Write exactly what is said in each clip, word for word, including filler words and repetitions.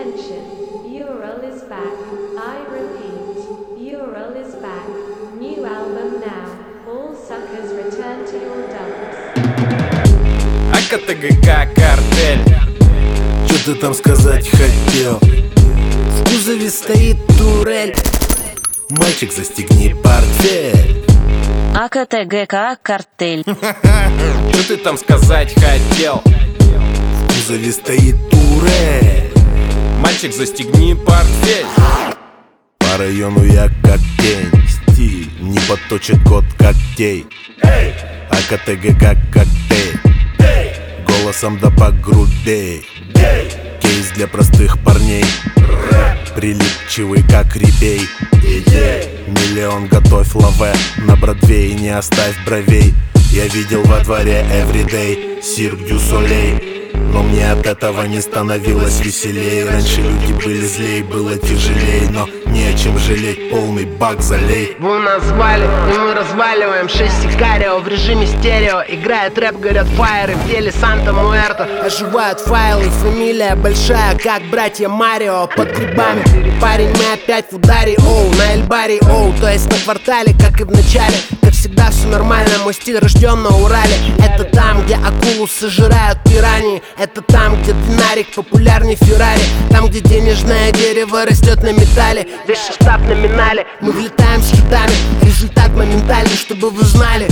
Attention, Ural is back. I repeat, Ural is back. New album now. All suckers return to your dumps. АКТГК картель. Чё ты там сказать хотел? В кузове стоит турель. Мальчик, застегни портфель. АКТГК картель. Что ты там сказать хотел? В кузове стоит турель. Мальчик, застегни портфель. По району я как тень. Стиль не подточит код когтей. АКТГК коктейль. Голосом да погрубей. Кейс для простых парней. Прилипчивый как ребей. Миллион готовь лаве. На Бродвее не оставь бровей. Я видел во дворе everyday Cirque du Soleil. Но мне от этого не становилось веселей. Раньше люди были злей, было тяжелей. Но не о чем жалеть, полный бак залей. Вы нас звали, и мы разваливаем шесть сикарио в режиме стерео. Играет рэп, горят фаеры в теле Санта Муэрто. Оживают файлы, фамилия большая, как братья Марио. Под грибами, парень, мы опять в ударе, оу. На Эльбаре, оу, то есть на квартале, как и в начале. Как всегда все нормально, мой стиль рожден на Урале. Это там, где акулу сожирают пираньи. Это там, где динарик популярней Феррари. Там, где денежное дерево растет на металле. Весь состав номинале. Мы влетаем с хитами. Результат моментальный, чтобы вы знали.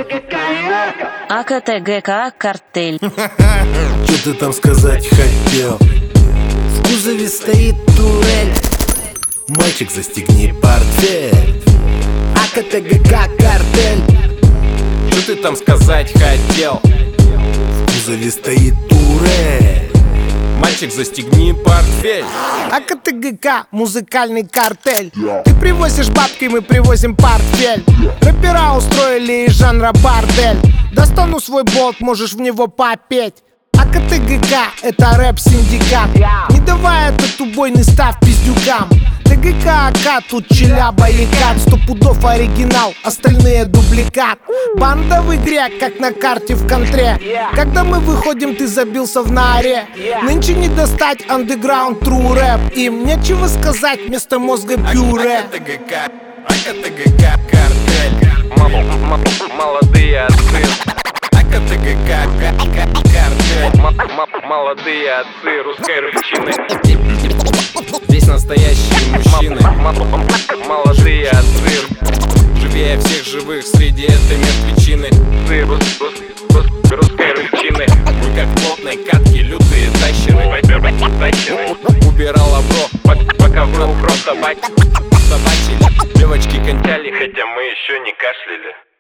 АКТГК картель. Чё ты там сказать хотел? В кузове стоит турель. Мальчик, застегни портфель. АКТГК картель. Что ты там сказать хотел? В кузове стоит турель. Мальчик, застегни портфель. АКТГК, музыкальный картель. Ты привозишь бабки, мы привозим портфель. Рэпера устроили из жанра бордель. Достану свой болт, можешь в него попеть. АКТГК, это рэп-синдикат. Не давай этот убойный став пиздюкам. ТГК, АК, тут челяба и кат. Сто пудов оригинал, остальные дубликат. Банда в игре, как на карте в контре. Когда мы выходим, ты забился в норе. Нынче не достать андеграунд, тру рэп. Им нечего сказать, вместо мозга пюре. АКТГК, АКТГК картель. Молодые отцы. АКТГК картель. Молодые отцы русской рыбчины. Здесь настоящие мужчины. Молодые отцы. Живее всех живых среди этой мертвечины. Русской рыбчины. Мы как в плотной катке, лютые тащеры. Убирала бро, пока в рот просто собачили. Девочки кончали, хотя мы еще не кашляли.